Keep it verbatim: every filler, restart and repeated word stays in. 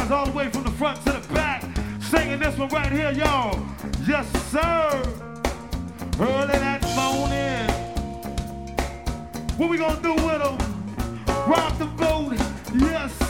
brothers all the way from the front to the back, singing this one right here, y'all. Yes, sir. Early that morning. What we gonna do with them? Rock the boat. Yes,